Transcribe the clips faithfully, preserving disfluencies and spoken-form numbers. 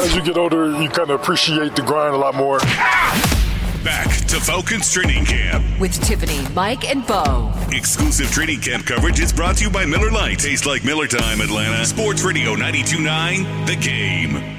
as you get older, you kind of appreciate the grind a lot more. Back to Falcons Training Camp. With Tiffany, Mike, and Bo. Exclusive training camp coverage is brought to you by Miller Lite. Tastes like Miller time, Atlanta. Sports Radio ninety-two point nine, The Game.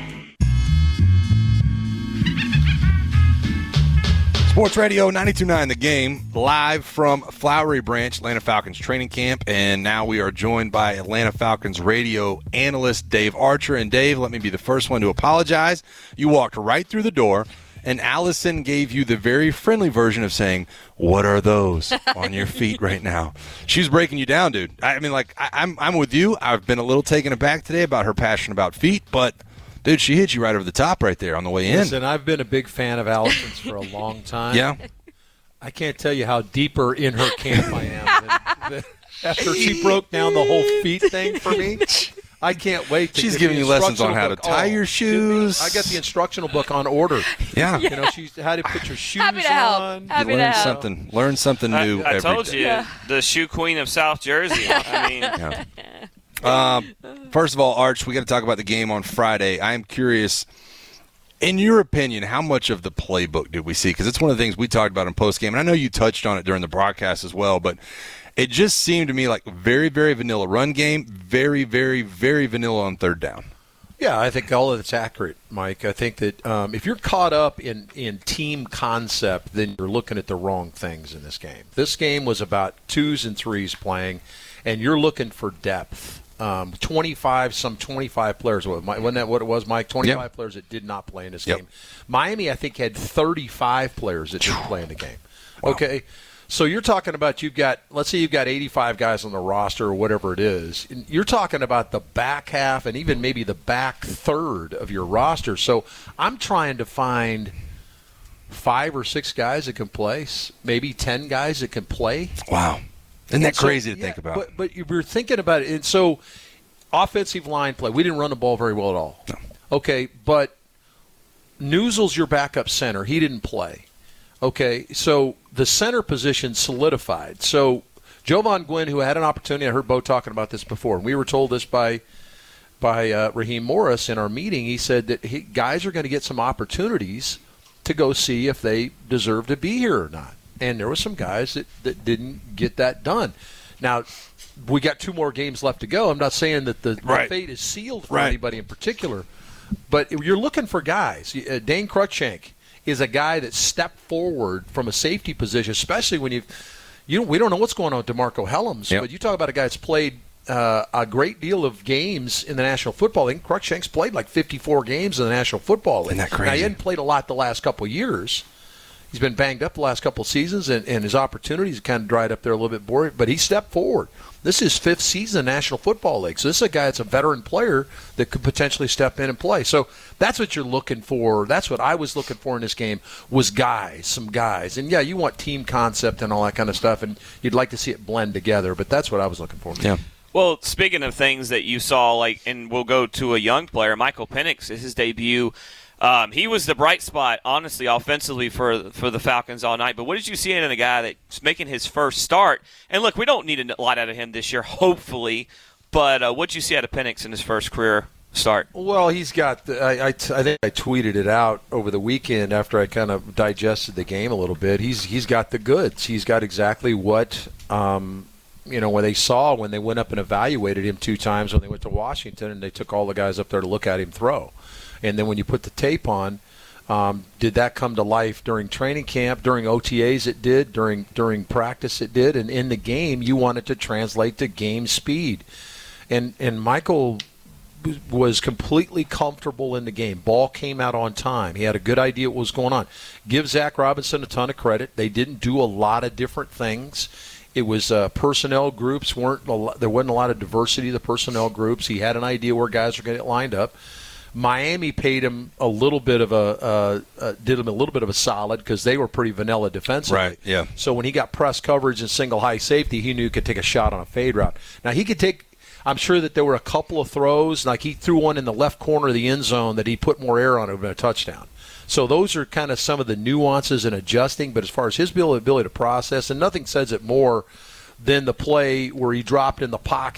Sports Radio ninety-two point nine The Game, live from Flowery Branch, Atlanta Falcons training camp. And now we are joined by Atlanta Falcons radio analyst Dave Archer. And Dave, let me be the first one to apologize. You walked right through the door, and Allison gave you the very friendly version of saying, "What are those on your feet right now?" She was breaking you down, dude. I mean, like, I, I'm, I'm with you. I've been a little taken aback today about her passion about feet, but dude, she hit you right over the top right there on the way in. Listen, I've been a big fan of Allison's for a long time. Yeah. I can't tell you how deeper in her camp I am. Than, than after she broke down the whole feet thing for me, I can't wait to She's get giving the you lessons on how book. to tie oh, your shoes. I got the instructional book on order. Yeah. You know, she's how to put your shoes Happy to help. on. Happy you to learn help. something. Learn something new I, I every told day. you, Yeah. the shoe queen of South Jersey. I mean, Yeah. Um, first of all, Arch, we got to talk about the game on Friday. I am curious, in your opinion, how much of the playbook did we see? Because it's one of the things we talked about in postgame, and I know you touched on it during the broadcast as well, but it just seemed to me like very, very vanilla run game, very, very, very vanilla on third down. Yeah, I think all of it's accurate, Mike. I think that um, if you're caught up in, in team concept, then you're looking at the wrong things in this game. This game was about twos and threes playing, and you're looking for depth. Um, twenty-five, some twenty-five players. Wasn't that what it was, Mike? twenty-five Yep. players that did not play in this Yep. game. Miami, I think, had thirty-five players that didn't play in the game. Wow. Okay, so you're talking about you've got, let's say you've got eighty-five guys on the roster or whatever it is. And you're talking about the back half and even maybe the back third of your roster. So I'm trying to find five or six guys that can play, maybe ten guys that can play. Wow. Isn't that And so- crazy to yeah, think about? But, but you were thinking about it. And so offensive line play, we didn't run the ball very well at all. No. Okay, but Newsell's your backup center. He didn't play. Okay, so the center position solidified. So Jovan Gwynn, who had an opportunity, I heard Bo talking about this before, and we were told this by by uh, Raheem Morris in our meeting. He said that he, guys are going to get some opportunities to go see if they deserve to be here or not. And there were some guys that, that didn't get that done. Now, we got two more games left to go. I'm not saying that the, the Right. fate is sealed for Right. anybody in particular, but you're looking for guys. Uh, Dane Cruikshank is a guy that stepped forward from a safety position, especially when you've you know, we don't know what's going on with DeMarco Helms, Yep. but you talk about a guy that's played uh, a great deal of games in the National Football League. Cruikshank's played like fifty-four games in the National Football League. Isn't that Now, crazy? he hadn't played a lot the last couple of years. He's been banged up the last couple of seasons, and, and his opportunities kind of dried up there a little bit more. But he stepped forward. This is his fifth season in the National Football League. So this is a guy that's a veteran player that could potentially step in and play. So that's what you're looking for. That's what I was looking for in this game was guys, some guys. And, yeah, you want team concept and all that kind of stuff, and you'd like to see it blend together. But that's what I was looking for. Yeah. well, speaking of things that you saw, like, and we'll go to a young player, Michael Penix, is his debut. Um, he was the bright spot, honestly, offensively for for the Falcons all night. But what did you see in a guy that's making his first start? And look, we don't need a lot out of him this year, hopefully. But uh, what did you see out of Penix in his first career start? Well, he's got. The, I, I, I think I tweeted it out over the weekend after I kind of digested the game a little bit. He's he's got the goods. He's got exactly what um, you know when they saw when they went up and evaluated him two times when they went to Washington and they took all the guys up there to look at him throw. And then when you put the tape on, um, did that come to life during training camp, during O T As it did, during during practice it did, and in the game you want it to translate to game speed. And and Michael was completely comfortable in the game. Ball came out on time. He had a good idea what was going on. Give Zach Robinson a ton of credit. They didn't do a lot of different things. It was uh, personnel groups weren't a lot, there wasn't a lot of diversity of the personnel groups. He had an idea where guys were going to get lined up. Miami paid him a little bit of a uh, uh, did him a little bit of a solid because they were pretty vanilla defensively. Right, yeah. So when he got press coverage and single high safety, he knew he could take a shot on a fade route. Now he could take. I'm sure that there were a couple of throws, like he threw one in the left corner of the end zone that he put more air on it than a touchdown. So those are kind of some of the nuances in adjusting. But as far as his ability to process, and nothing says it more than the play where he dropped in the pocket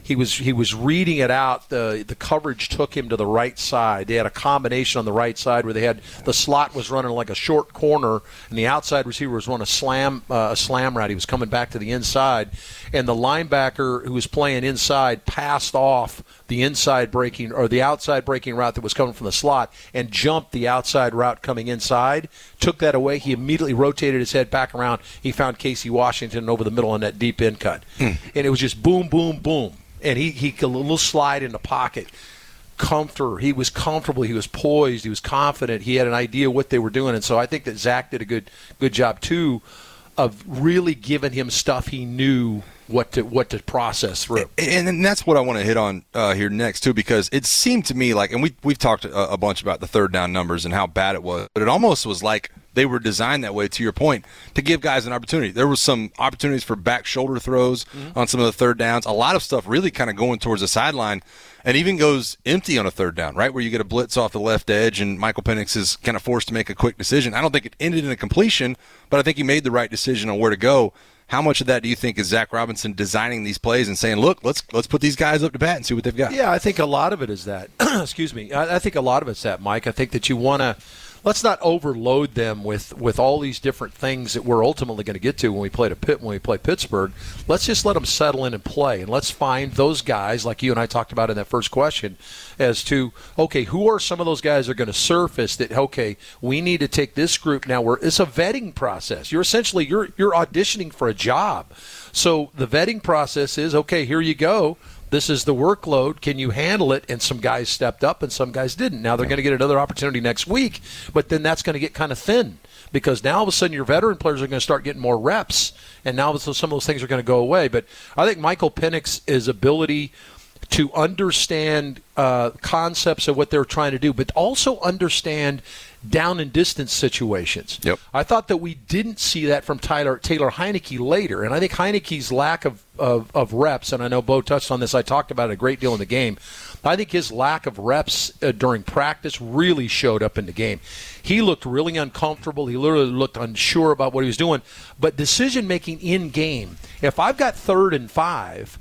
He was he was reading it out. The the coverage took him to the right side. They had a combination on the right side where they had the slot was running like a short corner, and the outside receiver was running a slam uh, a slam route. He was coming back to the inside, and the linebacker who was playing inside passed off the inside breaking or the outside breaking route that was coming from the slot and jumped the outside route coming inside. Took that away. He immediately rotated his head back around. He found Casey Washington over the middle on that deep end cut, mm. and it was just boom, boom, boom. And he he a little slide in the pocket, comfortable. He was comfortable. He was poised. He was confident. He had an idea what they were doing. And so I think that Zach did a good good job too, of really giving him stuff he knew what to what to process through. And, and that's what I want to hit on uh, here next too, because it seemed to me like, and we we've talked a, a bunch about the third down numbers and how bad it was, but it almost was like they were designed that way, to your point, to give guys an opportunity. There was some opportunities for back shoulder throws mm-hmm. on some of the third downs. A lot of stuff really kind of going towards the sideline, and even goes empty on a third down, right, where you get a blitz off the left edge, and Michael Penix is kind of forced to make a quick decision. I don't think it ended in a completion, but I think he made the right decision on where to go. How much of that do you think is Zach Robinson designing these plays and saying, look, let's let's put these guys up to bat and see what they've got? Yeah, I think a lot of it is that. Excuse me. I, I think a lot of it's that, Mike. I think that you want to – let's not overload them with, with all these different things that we're ultimately going to get to when we play to Pitt, when we play Pittsburgh. Let's just let them settle in and play, and let's find those guys, like you and I talked about in that first question, as to, okay, who are some of those guys that are going to surface that, okay, we need to take this group now where it's a vetting process. You're essentially, you're you're auditioning for a job. So the vetting process is, okay, here you go. This is the workload. Can you handle it? And some guys stepped up and some guys didn't. Now they're going to get another opportunity next week, but then that's going to get kind of thin because now all of a sudden your veteran players are going to start getting more reps, and now some of those things are going to go away. But I think Michael Penix's ability to understand uh, concepts of what they're trying to do, but also understand down and distance situations. Yep. I thought that we didn't see that from Tyler Taylor Heineke later, and I think Heineke's lack of, of, of reps, and I know Bo touched on this, I talked about it a great deal in the game, I think his lack of reps uh, during practice really showed up in the game. He looked really uncomfortable. He literally looked unsure about what he was doing. But decision-making in-game, if I've got third and five,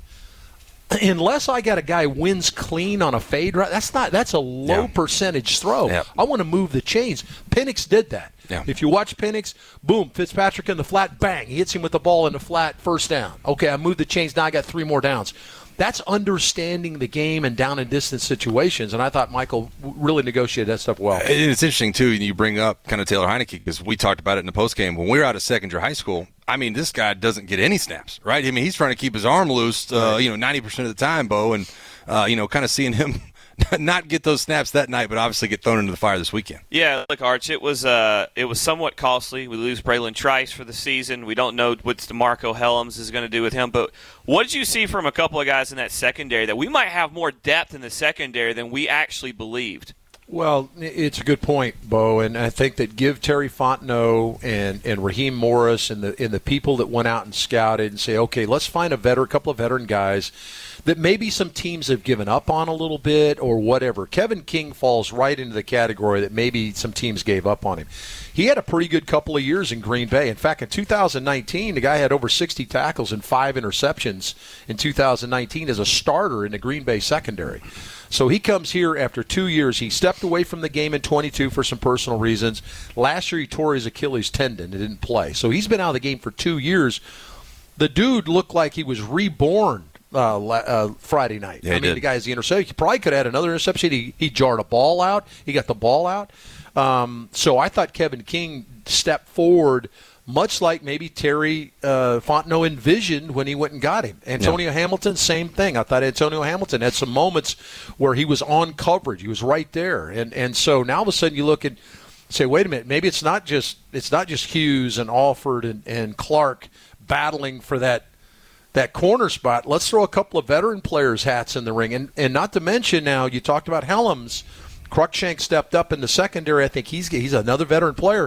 unless I got a guy wins clean on a fade route, that's not that's a low yeah. percentage throw. Yeah. I want to move the chains. Penix did that. Yeah. If you watch Penix, boom, Fitzpatrick in the flat, bang, he hits him with the ball in the flat, first down. Okay, I moved the chains, now I got three more downs. That's understanding the game and down and distance situations, and I thought Michael really negotiated that stuff well. And it's interesting, too, you bring up kind of Taylor Heineke, because we talked about it in the postgame. When we were out of second year high school, I mean, this guy doesn't get any snaps, right? I mean, he's trying to keep his arm loose, uh, you know, ninety percent of the time, Bo, and, uh, you know, kind of seeing him not get those snaps that night, but obviously get thrown into the fire this weekend. Yeah, look, Arch, it was uh, it was somewhat costly. We lose Braylon Trice for the season. We don't know what DeMarco Helms is going to do with him. But what did you see from a couple of guys in that secondary that we might have more depth in the secondary than we actually believed? Well, it's a good point, Bo, and I think that give Terry Fontenot and, and Raheem Morris and the and the people that went out and scouted and say, okay, let's find a veteran, a couple of veteran guys that maybe some teams have given up on a little bit or whatever. Kevin King falls right into the category that maybe some teams gave up on him. He had a pretty good couple of years in Green Bay. In fact, in two thousand nineteen, the guy had over sixty tackles and five interceptions in two thousand nineteen as a starter in the Green Bay secondary. So he comes here after two years. He stepped away from the game in twenty-two for some personal reasons. Last year he tore his Achilles tendon and didn't play. So he's been out of the game for two years. The dude looked like he was reborn uh, uh, Friday night. Yeah, I mean, did. the guy's the interception. He probably could have had another interception. He, he jarred a ball out. He got the ball out. Um, so I thought Kevin King stepped forward much like maybe Terry uh, Fontenot envisioned when he went and got him. Antonio yeah. Hamilton, same thing. I thought Antonio Hamilton had some moments where he was on coverage. He was right there. And and so now all of a sudden you look and say, wait a minute, maybe it's not just it's not just Hughes and Alford and, and Clark battling for that that corner spot. Let's throw a couple of veteran players' hats in the ring. And, and not to mention now, you talked about Helms. Cruikshank stepped up in the secondary. I think he's he's another veteran player.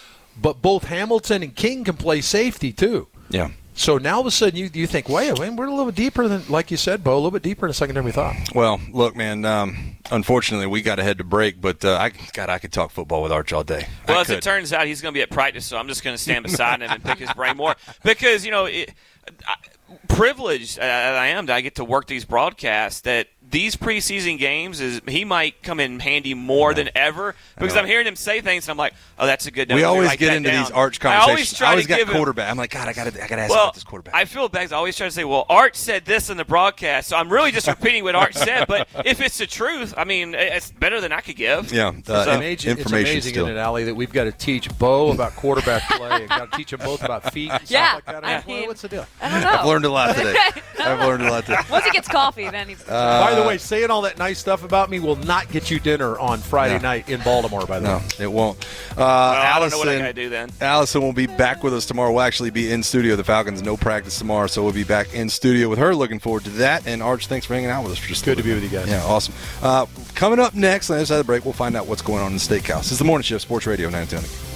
But both Hamilton and King can play safety, too. Yeah. So now all of a sudden you you think, wait, we're a little bit deeper than, like you said, Bo, a little bit deeper in the secondary than we thought. Well, look, man, um, unfortunately we got to head to break, but uh, I, God, I could talk football with Arch all day. Well, I as could. it turns out, he's going to be at practice, so I'm just going to stand beside him and pick his brain more. Because, you know, it, I, privileged as I am that I get to work these broadcasts, that these preseason games is he might come in handy more than ever because I'm hearing him say things and I'm like, oh, that's a good note. We always write get that into down. these Arch I conversations. always try I always to got give him- quarterback. I'm like, God, I got to I got to ask well, about this quarterback. I feel bad. I always try to say, well, Arch said this in the broadcast, so I'm really just repeating what Arch said. But if it's the truth, I mean, it's better than I could give. yeah, uh, So- in- Amazing, information it's amazing, still. isn't it, Allie, that we've got to teach Bo about quarterback play and got to teach them both about feet and Yeah, stuff like that. I Well, mean- what's the deal? I don't know. I've learned a lot today. I've learned a lot today. Once he gets coffee, then he's. Uh, By the way, saying all that nice stuff about me will not get you dinner on Friday No. night in Baltimore, by the No, way. it won't. Uh, Well, I don't know Allison, what I got to do then. Allison will be back with us tomorrow. We'll actually be in studio. The Falcons no practice tomorrow, so we'll be back in studio with her. Looking forward to that. And Arch, thanks for hanging out with us. For just a Good to little be bit. with you guys. Yeah, awesome. Uh, coming up next, on the other side of the break, we'll find out what's going on in the Steakhouse. This is the Morning Shift, Sports Radio nine ten.